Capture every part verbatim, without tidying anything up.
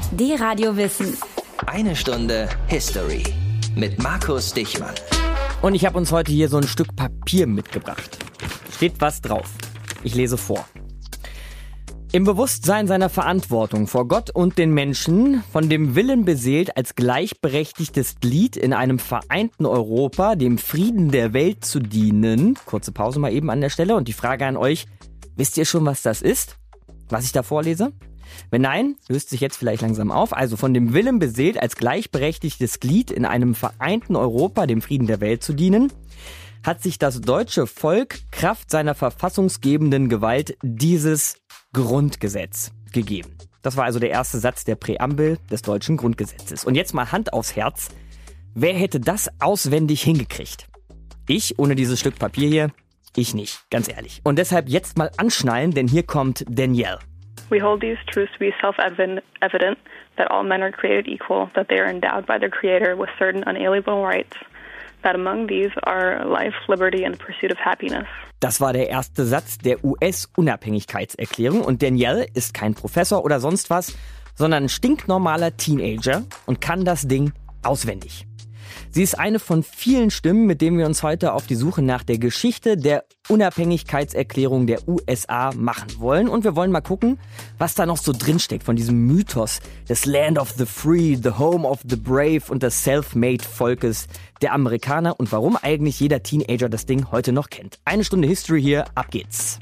D-Radio Wissen. Eine Stunde History mit Markus Dichmann. Und ich habe uns heute hier so ein Stück Papier mitgebracht. Steht was drauf. Ich lese vor. Im Bewusstsein seiner Verantwortung vor Gott und den Menschen, von dem Willen beseelt, als gleichberechtigtes Glied in einem vereinten Europa dem Frieden der Welt zu dienen. Kurze Pause mal eben an der Stelle und die Frage an euch, wisst ihr schon, was das ist? Was ich da vorlese? Wenn nein, löst sich jetzt vielleicht langsam auf. Also von dem Willen beseelt, als gleichberechtigtes Glied in einem vereinten Europa dem Frieden der Welt zu dienen, hat sich das deutsche Volk Kraft seiner verfassungsgebenden Gewalt dieses Grundgesetz gegeben. Das war also der erste Satz der Präambel des deutschen Grundgesetzes. Und jetzt mal Hand aufs Herz. Wer hätte das auswendig hingekriegt? Ich, ohne dieses Stück Papier hier, ich nicht, ganz ehrlich. Und deshalb jetzt mal anschnallen, denn hier kommt Danielle. We hold these truths to be self-evident that all men are created equal, that they are endowed by their Creator with certain unalienable rights, that among these are life, liberty and the pursuit of happiness. Das war der erste Satz der U S-Unabhängigkeitserklärung und Danielle ist kein Professor oder sonst was, sondern ein stinknormaler Teenager und kann das Ding auswendig. Sie ist eine von vielen Stimmen, mit denen wir uns heute auf die Suche nach der Geschichte der Unabhängigkeitserklärung der U S A machen wollen. Und wir wollen mal gucken, was da noch so drinsteckt von diesem Mythos des Land of the Free, the Home of the Brave und des Self-Made Volkes der Amerikaner und warum eigentlich jeder Teenager das Ding heute noch kennt. Eine Stunde History hier, ab geht's.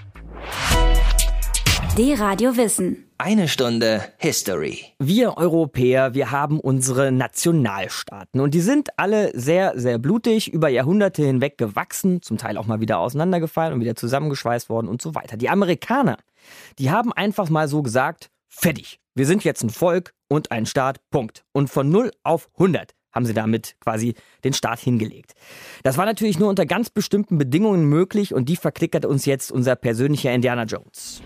D-Radio Wissen. Eine Stunde History. Wir Europäer, wir haben unsere Nationalstaaten und die sind alle sehr, sehr blutig, über Jahrhunderte hinweg gewachsen, zum Teil auch mal wieder auseinandergefallen und wieder zusammengeschweißt worden und so weiter. Die Amerikaner, die haben einfach mal so gesagt, fertig, wir sind jetzt ein Volk und ein Staat, Punkt. Und von null auf hundert haben sie damit quasi den Staat hingelegt. Das war natürlich nur unter ganz bestimmten Bedingungen möglich und die verklickert uns jetzt unser persönlicher Indiana Jones.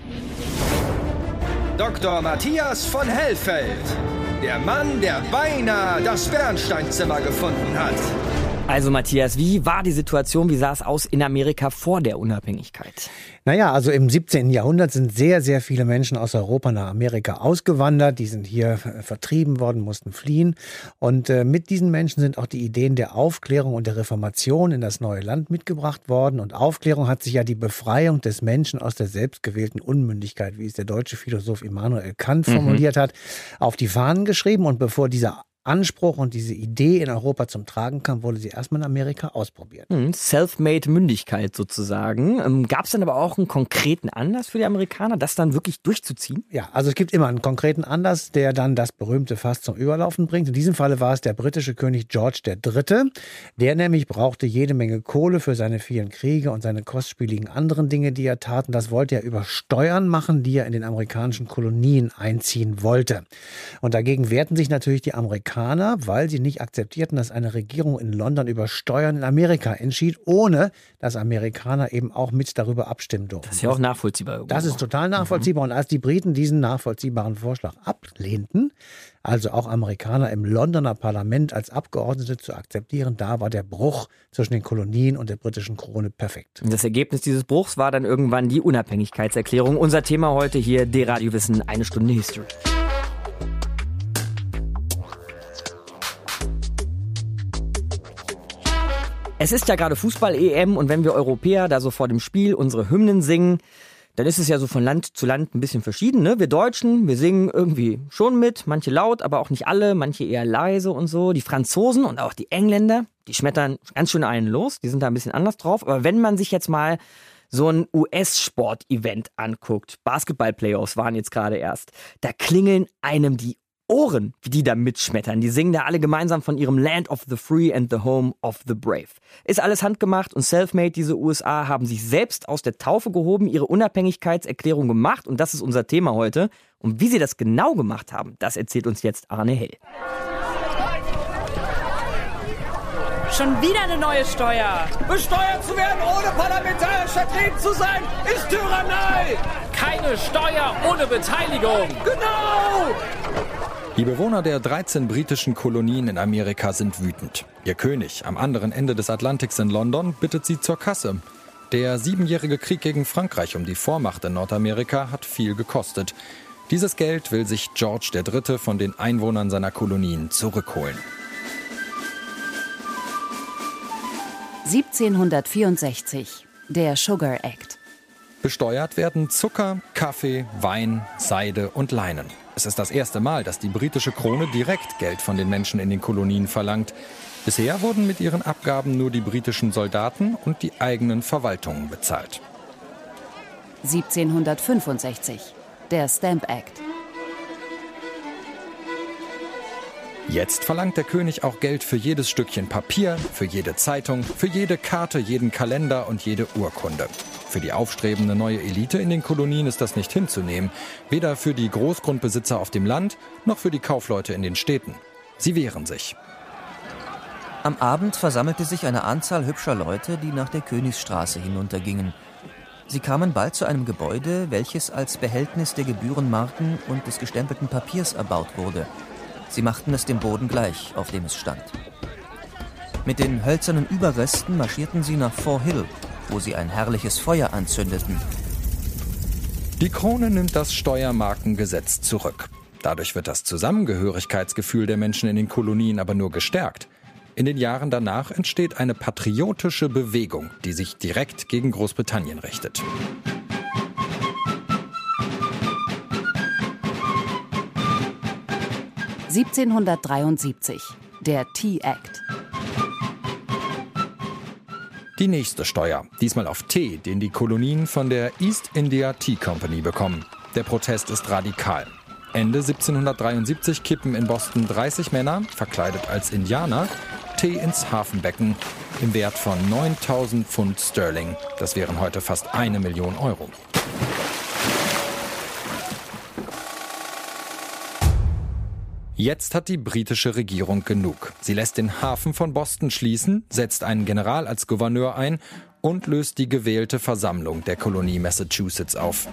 Doktor Matthias von Hellfeld, der Mann, der beinahe das Bernsteinzimmer gefunden hat. Also Matthias, wie war die Situation, wie sah es aus in Amerika vor der Unabhängigkeit? Naja, also im siebzehnten Jahrhundert sind sehr, sehr viele Menschen aus Europa nach Amerika ausgewandert. Die sind hier vertrieben worden, mussten fliehen. Und äh, mit diesen Menschen sind auch die Ideen der Aufklärung und der Reformation in das neue Land mitgebracht worden. Und Aufklärung hat sich ja die Befreiung des Menschen aus der selbstgewählten Unmündigkeit, wie es der deutsche Philosoph Immanuel Kant formuliert mhm. hat, auf die Fahnen geschrieben. Und bevor dieser Anspruch und diese Idee in Europa zum Tragen kam, wurde sie erstmal in Amerika ausprobiert. Self-made Mündigkeit sozusagen. Ähm, Gab es dann aber auch einen konkreten Anlass für die Amerikaner, das dann wirklich durchzuziehen? Ja, also es gibt immer einen konkreten Anlass, der dann das berühmte Fass zum Überlaufen bringt. In diesem Falle war es der britische König George der Dritte. Der nämlich brauchte jede Menge Kohle für seine vielen Kriege und seine kostspieligen anderen Dinge, die er tat. Und das wollte er über Steuern machen, die er in den amerikanischen Kolonien einziehen wollte. Und dagegen wehrten sich natürlich die Amerikaner, weil sie nicht akzeptierten, dass eine Regierung in London über Steuern in Amerika entschied, ohne dass Amerikaner eben auch mit darüber abstimmen durften. Das ist ja auch nachvollziehbar. Irgendwo. Das ist total nachvollziehbar. Mhm. Und als die Briten diesen nachvollziehbaren Vorschlag ablehnten, also auch Amerikaner im Londoner Parlament als Abgeordnete zu akzeptieren, da war der Bruch zwischen den Kolonien und der britischen Krone perfekt. Das Ergebnis dieses Bruchs war dann irgendwann die Unabhängigkeitserklärung. Unser Thema heute hier, D-Radio Wissen, eine Stunde History. Es ist ja gerade Fußball-E M und wenn wir Europäer da so vor dem Spiel unsere Hymnen singen, dann ist es ja so von Land zu Land ein bisschen verschieden, ne? Wir Deutschen, wir singen irgendwie schon mit, manche laut, aber auch nicht alle, manche eher leise und so. Die Franzosen und auch die Engländer, die schmettern ganz schön einen los, die sind da ein bisschen anders drauf. Aber wenn man sich jetzt mal so ein U S-Sport-Event anguckt, Basketball-Playoffs waren jetzt gerade erst, da klingeln einem die Ohren, wie die da mitschmettern. Die singen da alle gemeinsam von ihrem Land of the Free and the Home of the Brave. Ist alles handgemacht und self-made. Diese U S A haben sich selbst aus der Taufe gehoben, ihre Unabhängigkeitserklärung gemacht und das ist unser Thema heute. Und wie sie das genau gemacht haben, das erzählt uns jetzt Arne Hell. Schon wieder eine neue Steuer. Besteuert zu werden, ohne parlamentarisch vertreten zu sein, ist Tyrannei. Keine Steuer ohne Beteiligung. Genau! Die Bewohner der dreizehn britischen Kolonien in Amerika sind wütend. Ihr König am anderen Ende des Atlantiks in London bittet sie zur Kasse. Der siebenjährige Krieg gegen Frankreich um die Vormacht in Nordamerika hat viel gekostet. Dieses Geld will sich George der Dritte von den Einwohnern seiner Kolonien zurückholen. siebzehnhundertvierundsechzig. Der Sugar Act. Besteuert werden Zucker, Kaffee, Wein, Seide und Leinen. Es ist das erste Mal, dass die britische Krone direkt Geld von den Menschen in den Kolonien verlangt. Bisher wurden mit ihren Abgaben nur die britischen Soldaten und die eigenen Verwaltungen bezahlt. siebzehnhundertfünfundsechzig. Der Stamp Act. Jetzt verlangt der König auch Geld für jedes Stückchen Papier, für jede Zeitung, für jede Karte, jeden Kalender und jede Urkunde. Für die aufstrebende neue Elite in den Kolonien ist das nicht hinzunehmen. Weder für die Großgrundbesitzer auf dem Land, noch für die Kaufleute in den Städten. Sie wehren sich. Am Abend versammelte sich eine Anzahl hübscher Leute, die nach der Königsstraße hinuntergingen. Sie kamen bald zu einem Gebäude, welches als Behältnis der Gebührenmarken und des gestempelten Papiers erbaut wurde. Sie machten es dem Boden gleich, auf dem es stand. Mit den hölzernen Überresten marschierten sie nach Fort Hill, wo sie ein herrliches Feuer anzündeten. Die Krone nimmt das Steuermarkengesetz zurück. Dadurch wird das Zusammengehörigkeitsgefühl der Menschen in den Kolonien aber nur gestärkt. In den Jahren danach entsteht eine patriotische Bewegung, die sich direkt gegen Großbritannien richtet. siebzehnhundertdreiundsiebzig. Der Tea Act. Die nächste Steuer, diesmal auf Tee, den die Kolonien von der East India Tea Company bekommen. Der Protest ist radikal. Ende siebzehnhundertdreiundsiebzig kippen in Boston dreißig Männer, verkleidet als Indianer, Tee ins Hafenbecken im Wert von neuntausend Pfund Sterling. Das wären heute fast eine Million Euro. Jetzt hat die britische Regierung genug. Sie lässt den Hafen von Boston schließen, setzt einen General als Gouverneur ein und löst die gewählte Versammlung der Kolonie Massachusetts auf.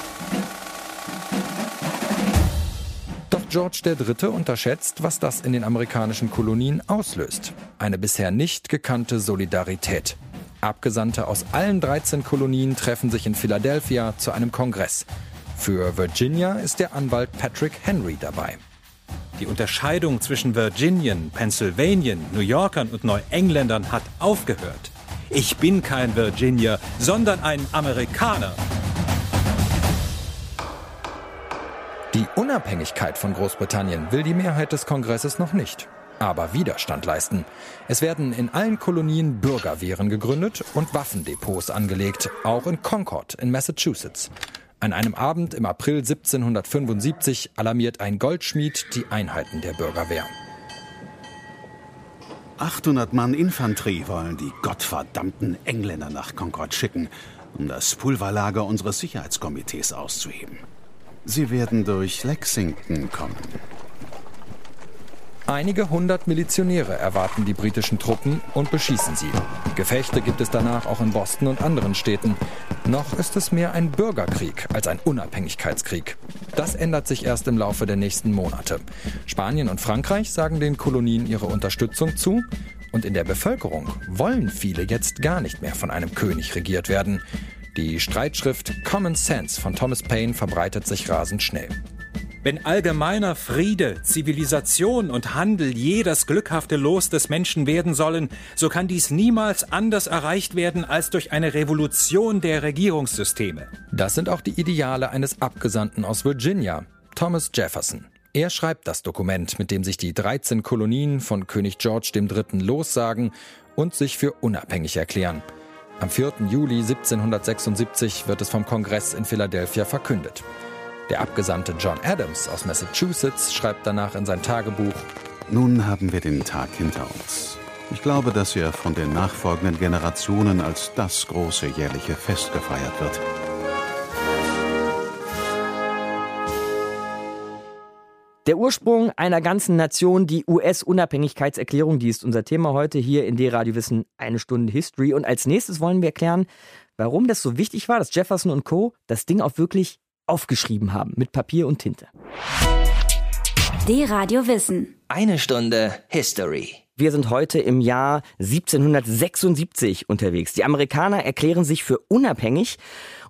Doch George der Dritte unterschätzt, was das in den amerikanischen Kolonien auslöst. Eine bisher nicht gekannte Solidarität. Abgesandte aus allen dreizehn Kolonien treffen sich in Philadelphia zu einem Kongress. Für Virginia ist der Anwalt Patrick Henry dabei. Die Unterscheidung zwischen Virginian, Pennsylvanian, New Yorkern und Neuengländern hat aufgehört. Ich bin kein Virginier, sondern ein Amerikaner. Die Unabhängigkeit von Großbritannien will die Mehrheit des Kongresses noch nicht. Aber Widerstand leisten. Es werden in allen Kolonien Bürgerwehren gegründet und Waffendepots angelegt, auch in Concord in Massachusetts. An einem Abend im April siebzehnhundertfünfundsiebzig alarmiert ein Goldschmied die Einheiten der Bürgerwehr. achthundert Mann Infanterie wollen die gottverdammten Engländer nach Concord schicken, um das Pulverlager unseres Sicherheitskomitees auszuheben. Sie werden durch Lexington kommen. Einige hundert Milizionäre erwarten die britischen Truppen und beschießen sie. Gefechte gibt es danach auch in Boston und anderen Städten. Noch ist es mehr ein Bürgerkrieg als ein Unabhängigkeitskrieg. Das ändert sich erst im Laufe der nächsten Monate. Spanien und Frankreich sagen den Kolonien ihre Unterstützung zu. Und in der Bevölkerung wollen viele jetzt gar nicht mehr von einem König regiert werden. Die Streitschrift Common Sense von Thomas Paine verbreitet sich rasend schnell. Wenn allgemeiner Friede, Zivilisation und Handel je das glückhafte Los des Menschen werden sollen, so kann dies niemals anders erreicht werden als durch eine Revolution der Regierungssysteme. Das sind auch die Ideale eines Abgesandten aus Virginia, Thomas Jefferson. Er schreibt das Dokument, mit dem sich die dreizehn Kolonien von König George der Dritte lossagen und sich für unabhängig erklären. Am vierten Juli siebzehnhundertsechsundsiebzig wird es vom Kongress in Philadelphia verkündet. Der Abgesandte John Adams aus Massachusetts schreibt danach in sein Tagebuch: Nun haben wir den Tag hinter uns. Ich glaube, dass er von den nachfolgenden Generationen als das große jährliche Fest gefeiert wird. Der Ursprung einer ganzen Nation, die U S-Unabhängigkeitserklärung, die ist unser Thema heute hier in D-Radio Wissen, eine Stunde History. Und als nächstes wollen wir erklären, warum das so wichtig war, dass Jefferson und Co. das Ding auch wirklich aufgeschrieben haben, mit Papier und Tinte. D-Radio Wissen. Eine Stunde History. Wir sind heute im Jahr siebzehnhundertsechsundsiebzig unterwegs. Die Amerikaner erklären sich für unabhängig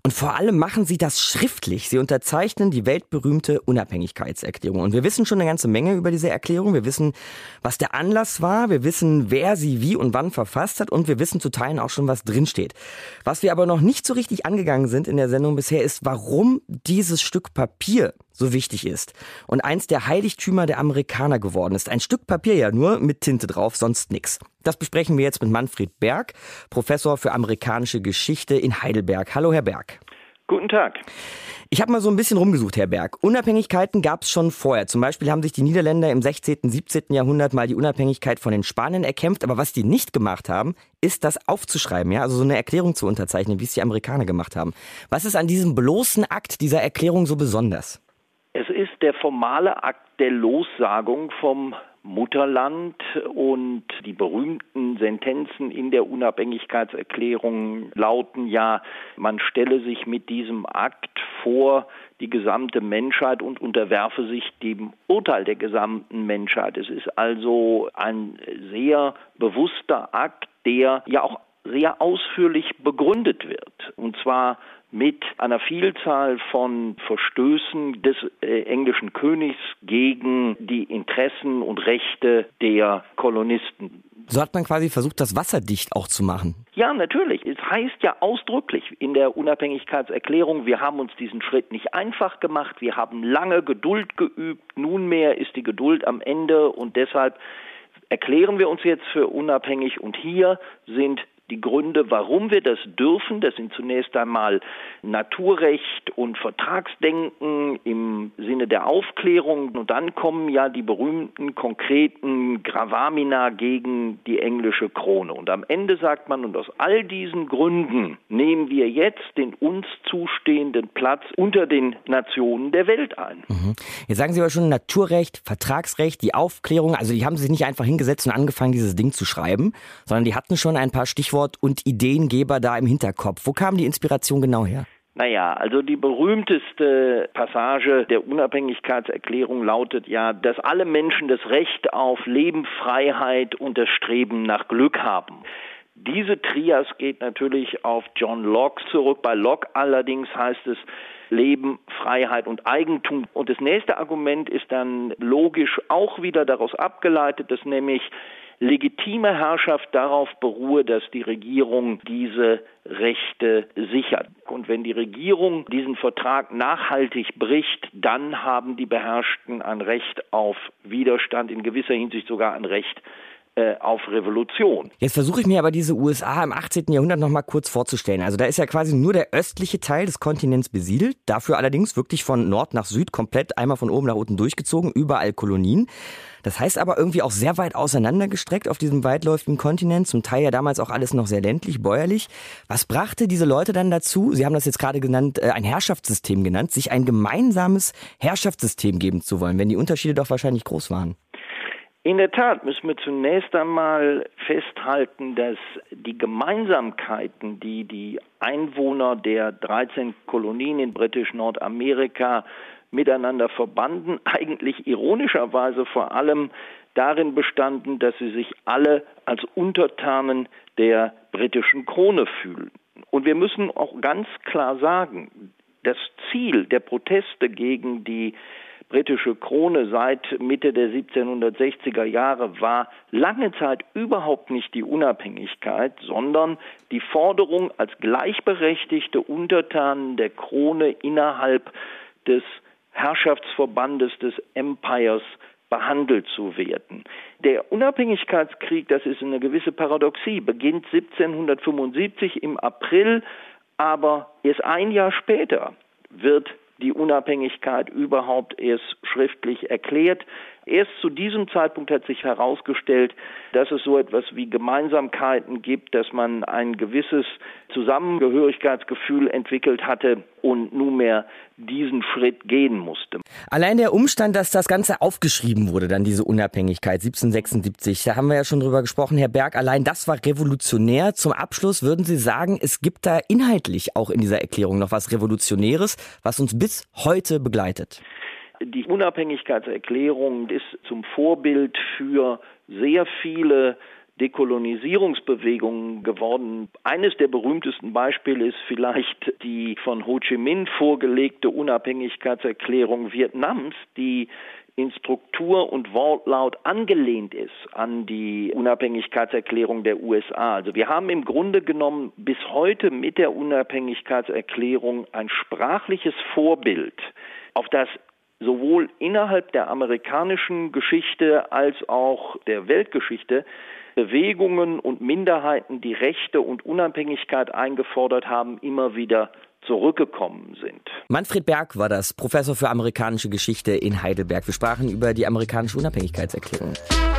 Und vor allem machen sie das schriftlich. Sie unterzeichnen die weltberühmte Unabhängigkeitserklärung. Und wir wissen schon eine ganze Menge über diese Erklärung. Wir wissen, was der Anlass war. Wir wissen, wer sie wie und wann verfasst hat. Und wir wissen zu Teilen auch schon, was drinsteht. Was wir aber noch nicht so richtig angegangen sind in der Sendung bisher, ist, warum dieses Stück Papier so wichtig ist und eins der Heiligtümer der Amerikaner geworden ist. Ein Stück Papier ja nur mit Tinte drauf, sonst nix. Das besprechen wir jetzt mit Manfred Berg, Professor für amerikanische Geschichte in Heidelberg. Hallo, Herr Berg. Guten Tag. Ich habe mal so ein bisschen rumgesucht, Herr Berg. Unabhängigkeiten gab es schon vorher. Zum Beispiel haben sich die Niederländer im sechzehnten, siebzehnten Jahrhundert mal die Unabhängigkeit von den Spaniern erkämpft. Aber was die nicht gemacht haben, ist das aufzuschreiben, ja, also so eine Erklärung zu unterzeichnen, wie es die Amerikaner gemacht haben. Was ist an diesem bloßen Akt dieser Erklärung so besonders? Es ist der formale Akt der Lossagung vom Mutterland und die berühmten Sentenzen in der Unabhängigkeitserklärung lauten ja, man stelle sich mit diesem Akt vor die gesamte Menschheit und unterwerfe sich dem Urteil der gesamten Menschheit. Es ist also ein sehr bewusster Akt, der ja auch sehr ausführlich begründet wird, und zwar mit einer Vielzahl von Verstößen des äh, englischen Königs gegen die Interessen und Rechte der Kolonisten. So hat man quasi versucht, das wasserdicht auch zu machen. Ja, natürlich. Es heißt ja ausdrücklich in der Unabhängigkeitserklärung, wir haben uns diesen Schritt nicht einfach gemacht, wir haben lange Geduld geübt, nunmehr ist die Geduld am Ende und deshalb erklären wir uns jetzt für unabhängig und hier sind die Gründe, warum wir das dürfen. Das sind zunächst einmal Naturrecht und Vertragsdenken im Sinne der Aufklärung. Und dann kommen ja die berühmten, konkreten Gravamina gegen die englische Krone. Und am Ende sagt man, und aus all diesen Gründen nehmen wir jetzt den uns zustehenden Platz unter den Nationen der Welt ein. Mhm. Jetzt sagen Sie aber schon Naturrecht, Vertragsrecht, die Aufklärung. Also die haben sich nicht einfach hingesetzt und angefangen, dieses Ding zu schreiben, sondern die hatten schon ein paar Stichworte und Ideengeber da im Hinterkopf. Wo kam die Inspiration genau her? Naja, also die berühmteste Passage der Unabhängigkeitserklärung lautet ja, dass alle Menschen das Recht auf Leben, Freiheit und das Streben nach Glück haben. Diese Trias geht natürlich auf John Locke zurück. Bei Locke allerdings heißt es Leben, Freiheit und Eigentum. Und das nächste Argument ist dann logisch auch wieder daraus abgeleitet, dass nämlich legitime Herrschaft darauf beruhe, dass die Regierung diese Rechte sichert. Und wenn die Regierung diesen Vertrag nachhaltig bricht, dann haben die Beherrschten ein Recht auf Widerstand, in gewisser Hinsicht sogar ein Recht äh, auf Revolution. Jetzt versuche ich mir aber diese U S A im achtzehnten Jahrhundert noch mal kurz vorzustellen. Also da ist ja quasi nur der östliche Teil des Kontinents besiedelt, dafür allerdings wirklich von Nord nach Süd komplett einmal von oben nach unten durchgezogen, überall Kolonien. Das heißt aber irgendwie auch sehr weit auseinandergestreckt auf diesem weitläufigen Kontinent, zum Teil ja damals auch alles noch sehr ländlich, bäuerlich. Was brachte diese Leute dann dazu, Sie haben das jetzt gerade genannt, ein Herrschaftssystem genannt, sich ein gemeinsames Herrschaftssystem geben zu wollen, wenn die Unterschiede doch wahrscheinlich groß waren? In der Tat müssen wir zunächst einmal festhalten, dass die Gemeinsamkeiten, die die Einwohner der dreizehn Kolonien in britisch-Nordamerika miteinander verbanden, eigentlich ironischerweise vor allem darin bestanden, dass sie sich alle als Untertanen der britischen Krone fühlen. Und wir müssen auch ganz klar sagen, das Ziel der Proteste gegen die britische Krone seit Mitte der siebzehnhundertsechziger Jahre war lange Zeit überhaupt nicht die Unabhängigkeit, sondern die Forderung, als gleichberechtigte Untertanen der Krone innerhalb des Herrschaftsverbandes des Empires behandelt zu werden. Der Unabhängigkeitskrieg, das ist eine gewisse Paradoxie, beginnt siebzehnhundertfünfundsiebzig im April, aber erst ein Jahr später wird die Unabhängigkeit überhaupt erst schriftlich erklärt. Erst zu diesem Zeitpunkt hat sich herausgestellt, dass es so etwas wie Gemeinsamkeiten gibt, dass man ein gewisses Zusammengehörigkeitsgefühl entwickelt hatte und nunmehr diesen Schritt gehen musste. Allein der Umstand, dass das Ganze aufgeschrieben wurde, dann diese Unabhängigkeit siebzehnhundertsechsundsiebzig, da haben wir ja schon drüber gesprochen, Herr Berg, allein das war revolutionär. Zum Abschluss würden Sie sagen, es gibt da inhaltlich auch in dieser Erklärung noch was Revolutionäres, was uns bis heute begleitet? Die Unabhängigkeitserklärung ist zum Vorbild für sehr viele Dekolonisierungsbewegungen geworden. Eines der berühmtesten Beispiele ist vielleicht die von Ho Chi Minh vorgelegte Unabhängigkeitserklärung Vietnams, die in Struktur und Wortlaut angelehnt ist an die Unabhängigkeitserklärung der U S A. Also wir haben im Grunde genommen bis heute mit der Unabhängigkeitserklärung ein sprachliches Vorbild, auf das sowohl innerhalb der amerikanischen Geschichte als auch der Weltgeschichte Bewegungen und Minderheiten, die Rechte und Unabhängigkeit eingefordert haben, immer wieder zurückgekommen sind. Manfred Berg war das, Professor für amerikanische Geschichte in Heidelberg. Wir sprachen über die amerikanische Unabhängigkeitserklärung.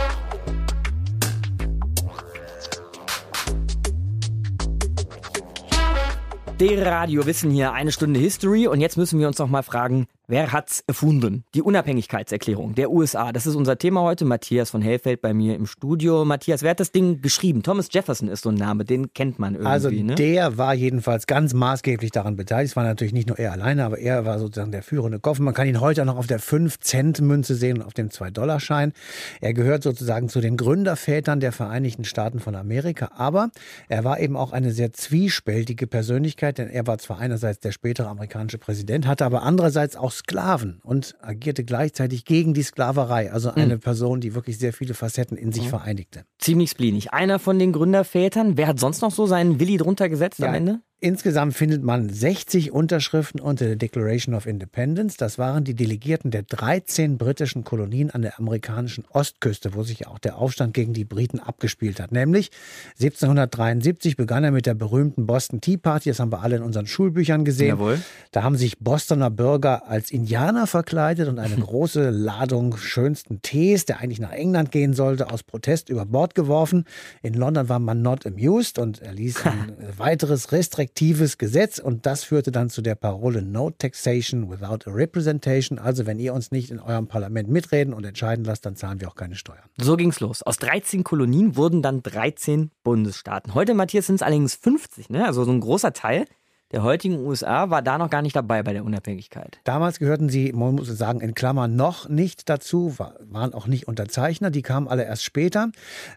Der Radio Wissen hier, eine Stunde History. Und jetzt müssen wir uns noch mal fragen, wer hat's erfunden? Die Unabhängigkeitserklärung der U S A. Das ist unser Thema heute. Matthias von Hellfeld bei mir im Studio. Matthias, wer hat das Ding geschrieben? Thomas Jefferson ist so ein Name, den kennt man irgendwie. Also ne? der war jedenfalls ganz maßgeblich daran beteiligt. Es war natürlich nicht nur er alleine, aber er war sozusagen der führende Kopf. Man kann ihn heute auch noch auf der fünf Cent Münze sehen und auf dem zwei Dollar Schein. Er gehört sozusagen zu den Gründervätern der Vereinigten Staaten von Amerika. Aber er war eben auch eine sehr zwiespältige Persönlichkeit, denn er war zwar einerseits der spätere amerikanische Präsident, hatte aber andererseits auch Sklaven und agierte gleichzeitig gegen die Sklaverei. Also eine mhm. Person, die wirklich sehr viele Facetten in sich mhm. vereinigte. Ziemlich spleenig. Einer von den Gründervätern. Wer hat sonst noch so seinen Willi drunter gesetzt ja. am Ende? Insgesamt findet man sechzig Unterschriften unter der Declaration of Independence. Das waren die Delegierten der dreizehn britischen Kolonien an der amerikanischen Ostküste, wo sich auch der Aufstand gegen die Briten abgespielt hat. Nämlich siebzehnhundertdreiundsiebzig begann er mit der berühmten Boston Tea Party. Das haben wir alle in unseren Schulbüchern gesehen. Jawohl. Da haben sich Bostoner Bürger als Indianer verkleidet und eine große Ladung schönsten Tees, der eigentlich nach England gehen sollte, aus Protest über Bord geworfen. In London war man not amused und er ließ ein weiteres restriktives Gesetz und das führte dann zu der Parole No Taxation without a Representation. Also wenn ihr uns nicht in eurem Parlament mitreden und entscheiden lasst, dann zahlen wir auch keine Steuern. So ging's los. Aus dreizehn Kolonien wurden dann dreizehn Bundesstaaten. Heute, Matthias, sind es allerdings fünfzig, ne? Also so ein großer Teil der heutigen U S A war da noch gar nicht dabei bei der Unabhängigkeit. Damals gehörten sie, man muss sagen, in Klammern noch nicht dazu, waren auch nicht Unterzeichner, die kamen alle erst später.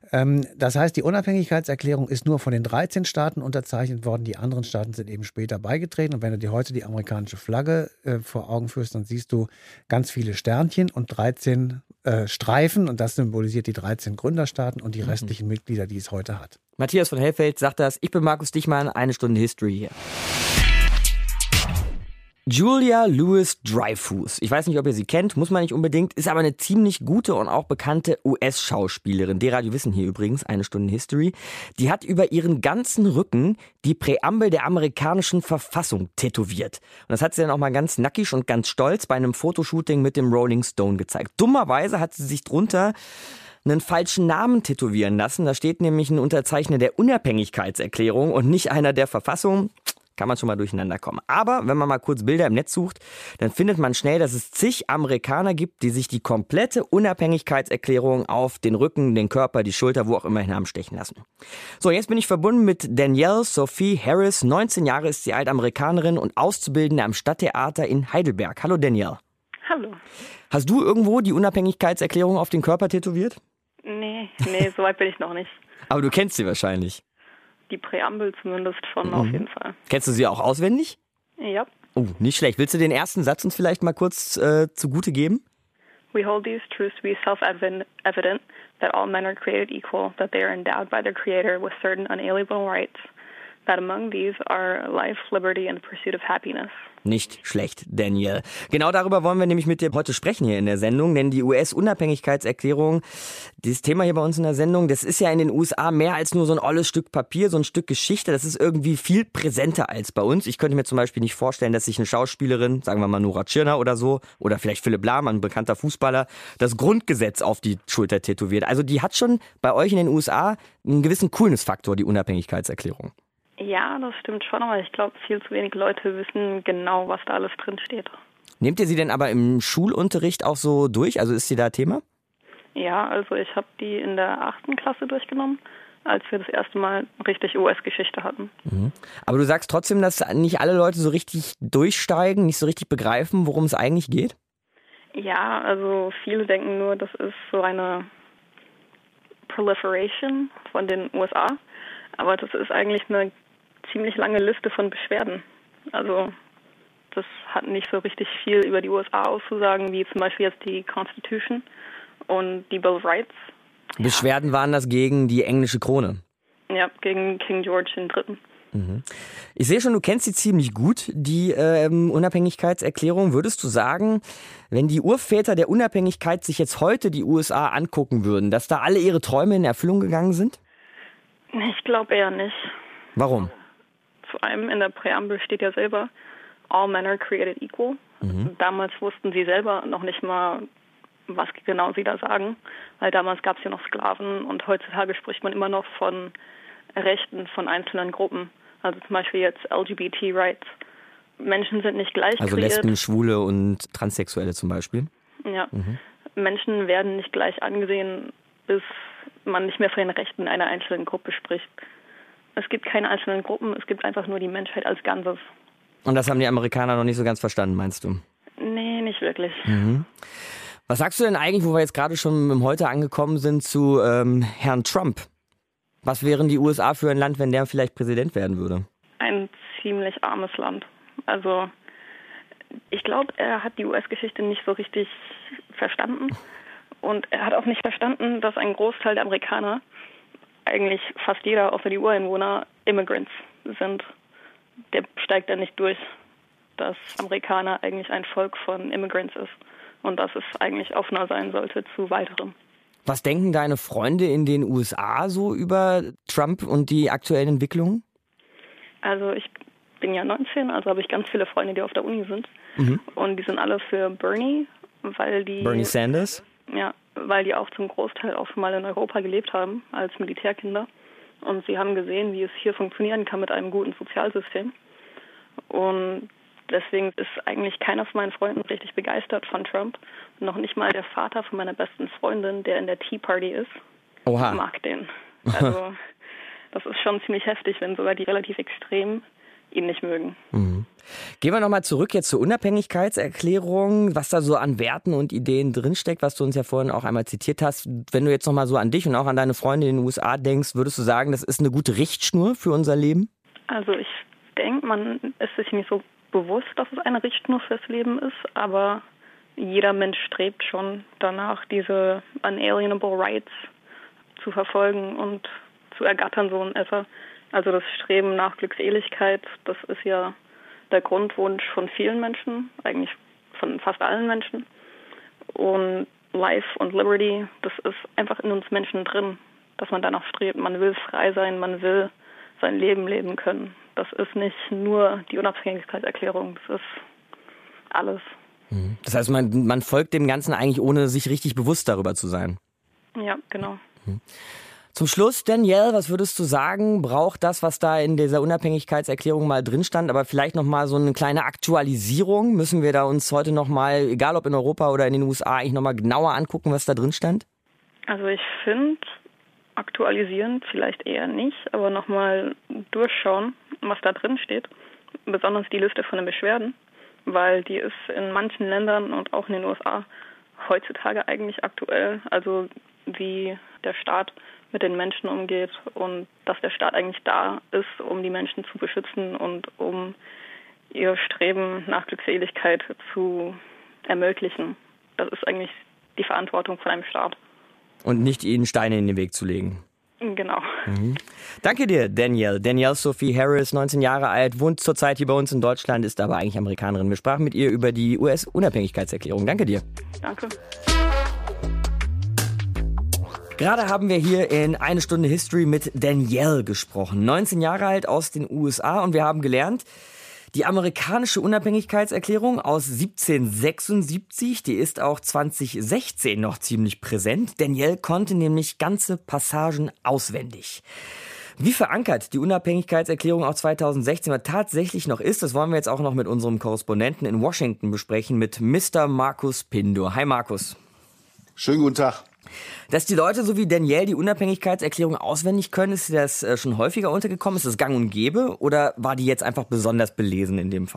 Das heißt, die Unabhängigkeitserklärung ist nur von den dreizehn Staaten unterzeichnet worden, die anderen Staaten sind eben später beigetreten. Und wenn du dir heute die amerikanische Flagge vor Augen führst, dann siehst du ganz viele Sternchen und dreizehn Streifen und das symbolisiert die dreizehn Gründerstaaten und die restlichen mhm. Mitglieder, die es heute hat. Matthias von Hellfeld sagt das. Ich bin Markus Dichmann, eine Stunde History hier. Julia Louis-Dreyfus. Ich weiß nicht, ob ihr sie kennt, muss man nicht unbedingt, ist aber eine ziemlich gute und auch bekannte U S-Schauspielerin. Der Radio Wissen hier übrigens, eine Stunde History. Die hat über ihren ganzen Rücken die Präambel der amerikanischen Verfassung tätowiert. Und das hat sie dann auch mal ganz nackig und ganz stolz bei einem Fotoshooting mit dem Rolling Stone gezeigt. Dummerweise hat sie sich drunter einen falschen Namen tätowieren lassen. Da steht nämlich ein Unterzeichner der Unabhängigkeitserklärung und nicht einer der Verfassung. Kann man schon mal durcheinander kommen. Aber wenn man mal kurz Bilder im Netz sucht, dann findet man schnell, dass es zig Amerikaner gibt, die sich die komplette Unabhängigkeitserklärung auf den Rücken, den Körper, die Schulter, wo auch immer hin haben stechen lassen. So, jetzt bin ich verbunden mit Danielle Sophie Harris. neunzehn Jahre ist sie Altamerikanerin und Auszubildende am Stadttheater in Heidelberg. Hallo Danielle. Hallo. Hast du irgendwo die Unabhängigkeitserklärung auf den Körper tätowiert? Nee, nee, so weit bin ich noch nicht. Aber du kennst sie wahrscheinlich. Die Präambel zumindest schon, mhm. auf jeden Fall. Kennst du sie auch auswendig? Ja. Oh, nicht schlecht. Willst du den ersten Satz uns vielleicht mal kurz äh, zugute geben? We hold these truths to be self-evident that all men are created equal, that they are endowed by their creator with certain unalienable rights, that among these are life, liberty and the pursuit of happiness. Nicht schlecht, Daniel. Genau darüber wollen wir nämlich mit dir heute sprechen hier in der Sendung, denn die U S-Unabhängigkeitserklärung, dieses Thema hier bei uns in der Sendung, das ist ja in den U S A mehr als nur so ein olles Stück Papier, so ein Stück Geschichte, das ist irgendwie viel präsenter als bei uns. Ich könnte mir zum Beispiel nicht vorstellen, dass sich eine Schauspielerin, sagen wir mal Nora Tschirner oder so, oder vielleicht Philipp Lahm, ein bekannter Fußballer, das Grundgesetz auf die Schulter tätowiert. Also die hat schon bei euch in den U S A einen gewissen Coolness-Faktor, die Unabhängigkeitserklärung. Ja, das stimmt schon, aber ich glaube, viel zu wenig Leute wissen genau, was da alles drin steht. Nehmt ihr sie denn aber im Schulunterricht auch so durch? Also ist sie da Thema? Ja, also ich habe die in der achten Klasse durchgenommen, als wir das erste Mal richtig U S-Geschichte hatten. Mhm. Aber du sagst trotzdem, dass nicht alle Leute so richtig durchsteigen, nicht so richtig begreifen, worum es eigentlich geht? Ja, also viele denken nur, das ist so eine Proliferation von den U S A, aber das ist eigentlich eine ziemlich lange Liste von Beschwerden. Also das hat nicht so richtig viel über die U S A auszusagen, wie zum Beispiel jetzt die Constitution und die Bill of Rights. Beschwerden waren das gegen die englische Krone? Ja, gegen King George der Dritte. Mhm. Ich sehe schon, du kennst sie ziemlich gut, die ähm, Unabhängigkeitserklärung. Würdest du sagen, wenn die Urväter der Unabhängigkeit sich jetzt heute die U S A angucken würden, dass da alle ihre Träume in Erfüllung gegangen sind? Ich glaube eher nicht. Warum? Vor allem in der Präambel steht ja selber, all men are created equal. Mhm. Damals wussten sie selber noch nicht mal, was genau sie da sagen, weil damals gab es ja noch Sklaven und heutzutage spricht man immer noch von Rechten von einzelnen Gruppen. Also zum Beispiel jetzt L G B T Rights. Menschen sind nicht gleich Also kreiert. Lesben, Schwule und Transsexuelle zum Beispiel? Ja. Mhm. Menschen werden nicht gleich angesehen, bis man nicht mehr von den Rechten einer einzelnen Gruppe spricht. Es gibt keine einzelnen Gruppen, es gibt einfach nur die Menschheit als Ganzes. Und das haben die Amerikaner noch nicht so ganz verstanden, meinst du? Nee, nicht wirklich. Mhm. Was sagst du denn eigentlich, wo wir jetzt gerade schon im Heute angekommen sind, zu ähm, Herrn Trump? Was wären die U S A für ein Land, wenn der vielleicht Präsident werden würde? Ein ziemlich armes Land. Also ich glaube, er hat die U S-Geschichte nicht so richtig verstanden. Und er hat auch nicht verstanden, dass ein Großteil der Amerikaner, eigentlich fast jeder außer die Ureinwohner, Immigrants sind. Der steigt da nicht durch, dass Amerikaner eigentlich ein Volk von Immigrants ist. Und dass es eigentlich offener sein sollte zu weiterem. Was denken deine Freunde in den U S A so über Trump und die aktuellen Entwicklungen? Also ich bin ja neunzehn, also habe ich ganz viele Freunde, die auf der Uni sind. Mhm. Und die sind alle für Bernie, weil die... Bernie Sanders? Ja, weil die auch zum Großteil auch schon mal in Europa gelebt haben, als Militärkinder. Und sie haben gesehen, wie es hier funktionieren kann mit einem guten Sozialsystem. Und deswegen ist eigentlich keiner von meinen Freunden richtig begeistert von Trump. Noch nicht mal der Vater von meiner besten Freundin, der in der Tea Party ist, Oha. mag den. Also das ist schon ziemlich heftig, wenn sogar die relativ extrem ihn nicht mögen. Mhm. Gehen wir nochmal zurück jetzt zur Unabhängigkeitserklärung, was da so an Werten und Ideen drinsteckt, was du uns ja vorhin auch einmal zitiert hast. Wenn du jetzt nochmal so an dich und auch an deine Freunde in den U S A denkst, würdest du sagen, das ist eine gute Richtschnur für unser Leben? Also ich denke, man ist sich nicht so bewusst, dass es eine Richtschnur fürs Leben ist, aber jeder Mensch strebt schon danach, diese unalienable rights zu verfolgen und zu ergattern, so in etwa. Also das Streben nach Glückseligkeit, das ist ja der Grundwunsch von vielen Menschen, eigentlich von fast allen Menschen. Und Life und Liberty, das ist einfach in uns Menschen drin, dass man danach strebt. Man will frei sein, man will sein Leben leben können. Das ist nicht nur die Unabhängigkeitserklärung, das ist alles. Das heißt, man, man folgt dem Ganzen eigentlich, ohne sich richtig bewusst darüber zu sein. Ja, genau. Zum Schluss, Danielle, was würdest du sagen, braucht das, was da in dieser Unabhängigkeitserklärung mal drin stand, aber vielleicht nochmal so eine kleine Aktualisierung? Müssen wir da uns heute nochmal, egal ob in Europa oder in den U S A, eigentlich nochmal genauer angucken, was da drin stand? Also ich finde, aktualisieren vielleicht eher nicht, aber nochmal durchschauen, was da drin steht. Besonders die Liste von den Beschwerden, weil die ist in manchen Ländern und auch in den U S A heutzutage eigentlich aktuell. Also wie der Staat mit den Menschen umgeht und dass der Staat eigentlich da ist, um die Menschen zu beschützen und um ihr Streben nach Glückseligkeit zu ermöglichen. Das ist eigentlich die Verantwortung von einem Staat. Und nicht ihnen Steine in den Weg zu legen. Genau. Mhm. Danke dir, Danielle. Danielle Sophie Harris, neunzehn Jahre alt, wohnt zurzeit hier bei uns in Deutschland, ist aber eigentlich Amerikanerin. Wir sprachen mit ihr über die U S-Unabhängigkeitserklärung. Danke dir. Danke. Gerade haben wir hier in Eine Stunde History mit Danielle gesprochen. neunzehn Jahre alt, aus den U S A, und wir haben gelernt, die amerikanische Unabhängigkeitserklärung aus siebzehnhundertsechsundsiebzig, die ist auch zwanzig sechzehn noch ziemlich präsent. Danielle konnte nämlich ganze Passagen auswendig. Wie verankert die Unabhängigkeitserklärung auch zweitausendsechzehn tatsächlich noch ist, das wollen wir jetzt auch noch mit unserem Korrespondenten in Washington besprechen, mit Mister Markus Pindo. Hi Markus. Schönen guten Tag. Dass die Leute so wie Danielle die Unabhängigkeitserklärung auswendig können, ist dir das schon häufiger untergekommen? Ist das gang und gäbe oder war die jetzt einfach besonders belesen in dem Fall?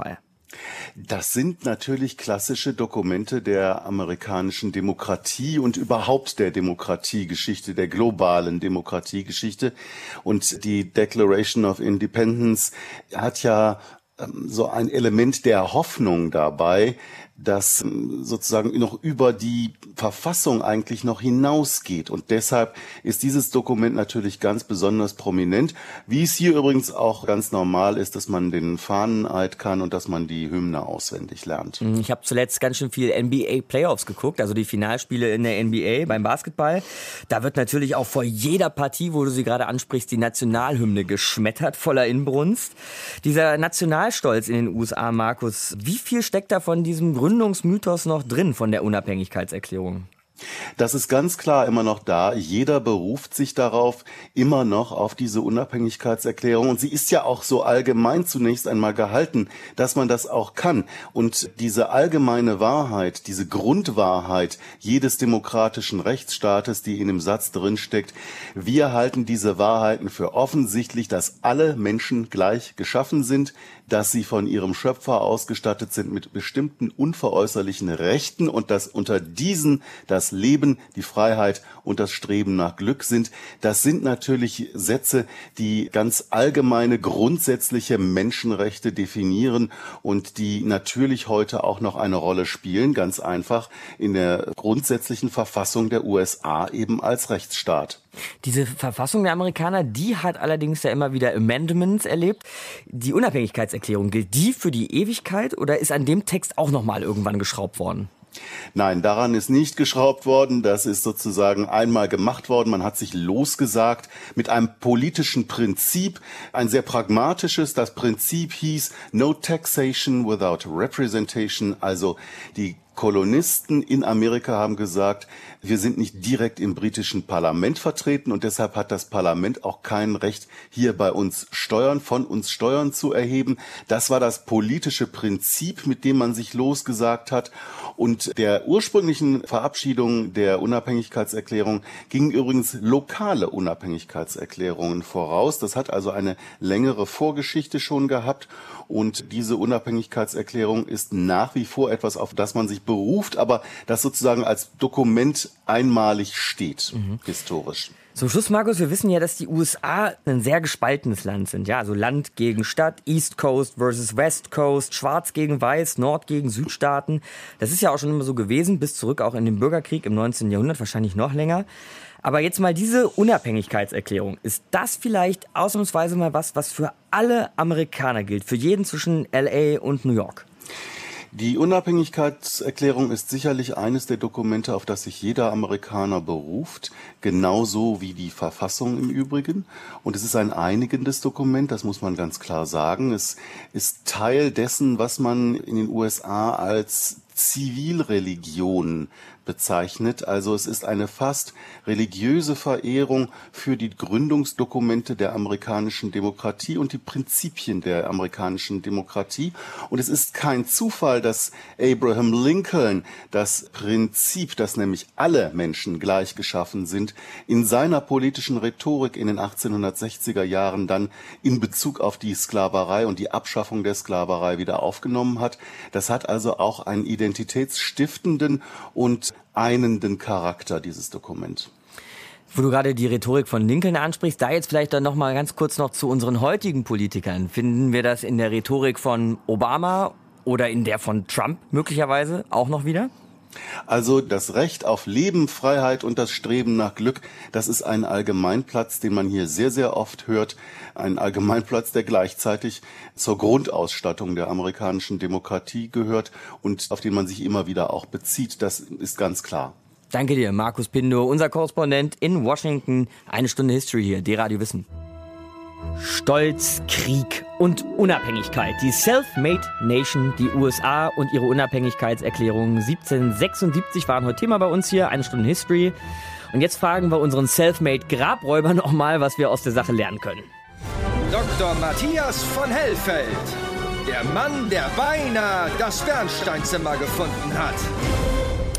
Das sind natürlich klassische Dokumente der amerikanischen Demokratie und überhaupt der Demokratiegeschichte, der globalen Demokratiegeschichte. Und die Declaration of Independence hat ja ähm, so ein Element der Hoffnung dabei, das sozusagen noch über die Verfassung eigentlich noch hinausgeht. Und deshalb ist dieses Dokument natürlich ganz besonders prominent, wie es hier übrigens auch ganz normal ist, dass man den Fahneneid kann und dass man die Hymne auswendig lernt. Ich habe zuletzt ganz schön viel N B A Playoffs geguckt, also die Finalspiele in der N B A beim Basketball. Da wird natürlich auch vor jeder Partie, wo du sie gerade ansprichst, die Nationalhymne geschmettert, voller Inbrunst. Dieser Nationalstolz in den U S A, Markus, wie viel steckt da von diesem Gründungsmythos noch drin von der Unabhängigkeitserklärung? Das ist ganz klar immer noch da. Jeder beruft sich darauf, immer noch auf diese Unabhängigkeitserklärung. Und sie ist ja auch so allgemein zunächst einmal gehalten, dass man das auch kann. Und diese allgemeine Wahrheit, diese Grundwahrheit jedes demokratischen Rechtsstaates, die in dem Satz drinsteckt, wir halten diese Wahrheiten für offensichtlich, dass alle Menschen gleich geschaffen sind, dass sie von ihrem Schöpfer ausgestattet sind mit bestimmten unveräußerlichen Rechten und dass unter diesen das Leben, die Freiheit und das Streben nach Glück sind. Das sind natürlich Sätze, die ganz allgemeine, grundsätzliche Menschenrechte definieren und die natürlich heute auch noch eine Rolle spielen, ganz einfach in der grundsätzlichen Verfassung der U S A eben als Rechtsstaat. Diese Verfassung der Amerikaner, die hat allerdings ja immer wieder Amendments erlebt. Die Unabhängigkeitserklärung, gilt die für die Ewigkeit oder ist an dem Text auch nochmal irgendwann geschraubt worden? Nein, daran ist nicht geschraubt worden. Das ist sozusagen einmal gemacht worden. Man hat sich losgesagt mit einem politischen Prinzip, ein sehr pragmatisches. Das Prinzip hieß No Taxation without Representation, also die Kolonisten in Amerika haben gesagt, wir sind nicht direkt im britischen Parlament vertreten und deshalb hat das Parlament auch kein Recht, hier bei uns Steuern, von uns Steuern zu erheben. Das war das politische Prinzip, mit dem man sich losgesagt hat. Und der ursprünglichen Verabschiedung der Unabhängigkeitserklärung gingen übrigens lokale Unabhängigkeitserklärungen voraus. Das hat also eine längere Vorgeschichte schon gehabt. Und diese Unabhängigkeitserklärung ist nach wie vor etwas, auf das man sich beruft, aber das sozusagen als Dokument einmalig steht, mhm. historisch. Zum Schluss, Markus, wir wissen ja, dass die U S A ein sehr gespaltenes Land sind. Ja, also Land gegen Stadt, East Coast versus West Coast, Schwarz gegen Weiß, Nord gegen Südstaaten. Das ist ja auch schon immer so gewesen, bis zurück auch in den Bürgerkrieg im neunzehnten Jahrhundert, wahrscheinlich noch länger. Aber jetzt mal diese Unabhängigkeitserklärung. Ist das vielleicht ausnahmsweise mal was, was für alle Amerikaner gilt? Für jeden zwischen L A und New York? Die Unabhängigkeitserklärung ist sicherlich eines der Dokumente, auf das sich jeder Amerikaner beruft, genauso wie die Verfassung im Übrigen. Und es ist ein einigendes Dokument, das muss man ganz klar sagen. Es ist Teil dessen, was man in den U S A als Zivilreligion bezeichnet. Also es ist eine fast religiöse Verehrung für die Gründungsdokumente der amerikanischen Demokratie und die Prinzipien der amerikanischen Demokratie. Und es ist kein Zufall, dass Abraham Lincoln das Prinzip, dass nämlich alle Menschen gleich geschaffen sind, in seiner politischen Rhetorik in den achtzehnhundertsechziger Jahren dann in Bezug auf die Sklaverei und die Abschaffung der Sklaverei wieder aufgenommen hat. Das hat also auch einen identitätsstiftenden und einenden Charakter, dieses Dokument. Wo du gerade die Rhetorik von Lincoln ansprichst, da jetzt vielleicht dann noch mal ganz kurz noch zu unseren heutigen Politikern. Finden wir das in der Rhetorik von Obama oder in der von Trump möglicherweise auch noch wieder? Also das Recht auf Leben, Freiheit und das Streben nach Glück, das ist ein Allgemeinplatz, den man hier sehr, sehr oft hört. Ein Allgemeinplatz, der gleichzeitig zur Grundausstattung der amerikanischen Demokratie gehört und auf den man sich immer wieder auch bezieht. Das ist ganz klar. Danke dir, Markus Pindo, unser Korrespondent in Washington. Eine Stunde History hier, D-Radio Wissen. Stolz, Krieg und Unabhängigkeit. Die Self-Made Nation, die U S A und ihre Unabhängigkeitserklärung siebzehnhundertsechsundsiebzig waren heute Thema bei uns hier. Eine Stunde History. Und jetzt fragen wir unseren Self-Made Grabräuber noch mal, was wir aus der Sache lernen können. Doktor Matthias von Hellfeld. Der Mann, der beinahe das Bernsteinzimmer gefunden hat.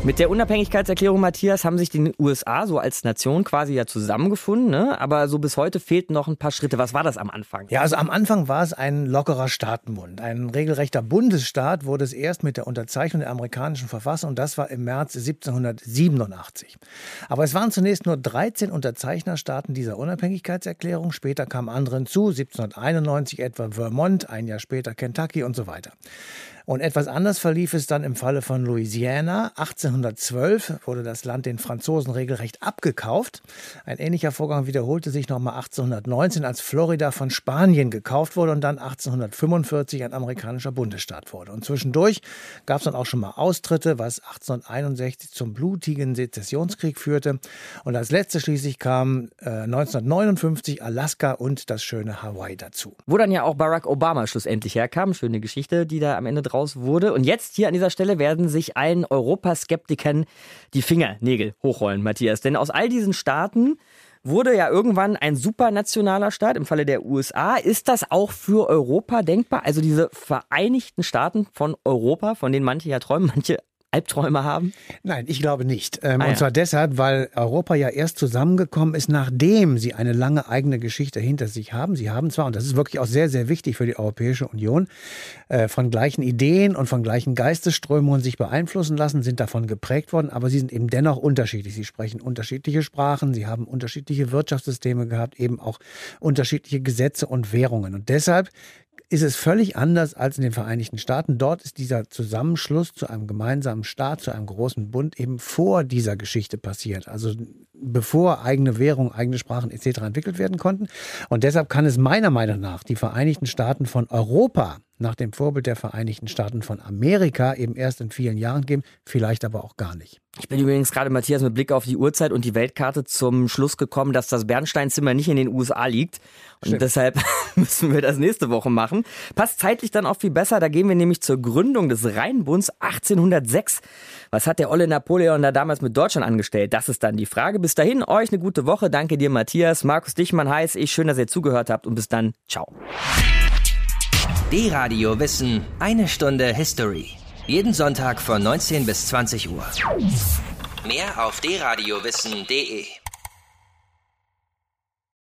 Mit der Unabhängigkeitserklärung, Matthias, haben sich die U S A so als Nation quasi ja zusammengefunden, ne? Aber so bis heute fehlten noch ein paar Schritte. Was war das am Anfang? Ja, also am Anfang war es ein lockerer Staatenbund. Ein regelrechter Bundesstaat wurde es erst mit der Unterzeichnung der amerikanischen Verfassung. Das war im März siebzehnhundertsiebenundachtzig. Aber es waren zunächst nur dreizehn Unterzeichnerstaaten dieser Unabhängigkeitserklärung. Später kamen andere hinzu, siebzehnhunderteinundneunzig etwa Vermont, ein Jahr später Kentucky und so weiter. Und etwas anders verlief es dann im Falle von Louisiana. achtzehnhundertzwölf wurde das Land den Franzosen regelrecht abgekauft. Ein ähnlicher Vorgang wiederholte sich nochmal achtzehnhundertneunzehn, als Florida von Spanien gekauft wurde und dann achtzehnhundertfünfundvierzig ein amerikanischer Bundesstaat wurde. Und zwischendurch gab es dann auch schon mal Austritte, was achtzehnhunderteinundsechzig zum blutigen Sezessionskrieg führte. Und als letzte schließlich kam äh, neunzehnhundertneunundfünfzig Alaska und das schöne Hawaii dazu. Wo dann ja auch Barack Obama schlussendlich herkam. Schöne Geschichte, die da am Ende draus wurde. Und jetzt hier an dieser Stelle werden sich allen Europaskeptikern die Fingernägel hochrollen, Matthias. Denn aus all diesen Staaten wurde ja irgendwann ein supranationaler Staat, im Falle der U S A. Ist das auch für Europa denkbar? Also diese Vereinigten Staaten von Europa, von denen manche ja träumen, manche Albträume haben? Nein, ich glaube nicht. Ähm, ah, und ja. zwar deshalb, weil Europa ja erst zusammengekommen ist, nachdem sie eine lange eigene Geschichte hinter sich haben. Sie haben zwar, und das ist wirklich auch sehr, sehr wichtig für die Europäische Union, äh, von gleichen Ideen und von gleichen Geistesströmungen sich beeinflussen lassen, sind davon geprägt worden, aber sie sind eben dennoch unterschiedlich. Sie sprechen unterschiedliche Sprachen, sie haben unterschiedliche Wirtschaftssysteme gehabt, eben auch unterschiedliche Gesetze und Währungen. Und deshalb ist es völlig anders als in den Vereinigten Staaten. Dort ist dieser Zusammenschluss zu einem gemeinsamen Staat, zu einem großen Bund eben vor dieser Geschichte passiert. Also bevor eigene Währung, eigene Sprachen et cetera entwickelt werden konnten. Und deshalb kann es meiner Meinung nach die Vereinigten Staaten von Europa nach dem Vorbild der Vereinigten Staaten von Amerika eben erst in vielen Jahren geben, vielleicht aber auch gar nicht. Ich bin übrigens gerade, Matthias, mit Blick auf die Uhrzeit und die Weltkarte zum Schluss gekommen, dass das Bernsteinzimmer nicht in den U S A liegt. Und Stimmt. deshalb müssen wir das nächste Woche machen. Passt zeitlich dann auch viel besser. Da gehen wir nämlich zur Gründung des Rheinbunds achtzehnhundertsechs. Was hat der olle Napoleon da damals mit Deutschland angestellt? Das ist dann die Frage. Bis dahin, euch eine gute Woche. Danke dir, Matthias. Markus Dichmann heißt ich. Schön, dass ihr zugehört habt. Und bis dann. Ciao. D-Radio Wissen, eine Stunde History. Jeden Sonntag von neunzehn bis zwanzig Uhr. Mehr auf d radio wissen punkt de.